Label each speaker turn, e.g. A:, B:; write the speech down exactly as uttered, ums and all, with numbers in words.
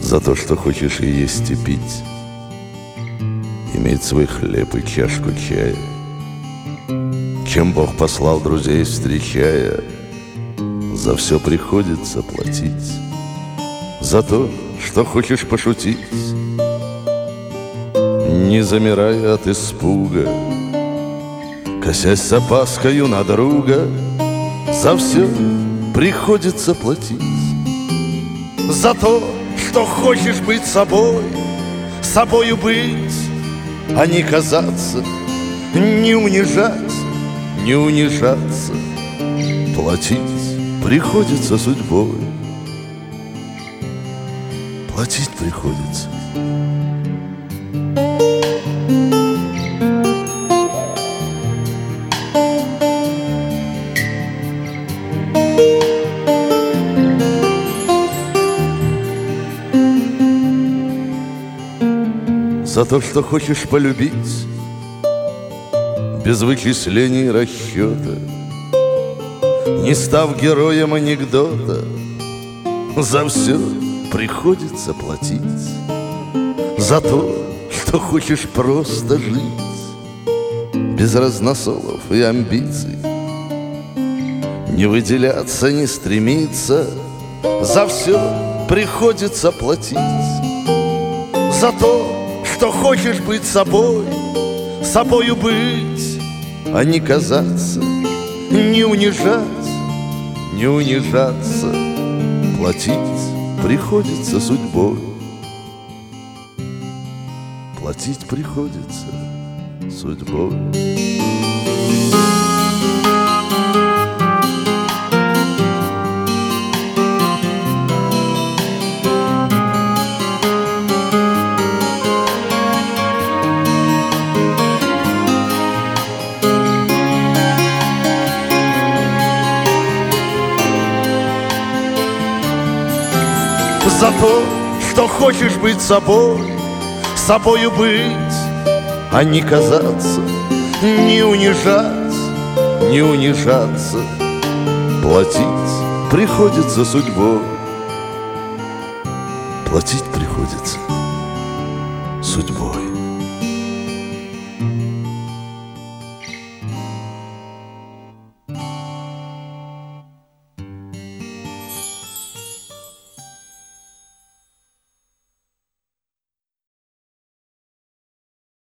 A: За то, что хочешь и есть, и пить, иметь свой хлеб и чашку чая. Чем Бог послал друзей встречая, за все приходится платить. За то, что хочешь пошутить, не замирая от испуга, косясь с опаскою на друга, за все приходится платить. За то, что хочешь быть собой, собою быть, а не казаться, не унижать, не унижаться, платить приходится судьбой. Платить приходится. За то, что хочешь полюбить, без вычислений и расчета, не став героем анекдота, за все приходится платить. За то, что хочешь просто жить, без разносолов и амбиций, не выделяться, не стремиться, за все приходится платить. За то, что хочешь быть собой, собою быть, а не казаться, не унижать, не унижаться, платить приходится судьбой. Платить приходится судьбой. За то, что хочешь быть собой, собою быть, а не казаться, не унижать, не унижаться, платить приходится судьбой. Платить приходится судьбой.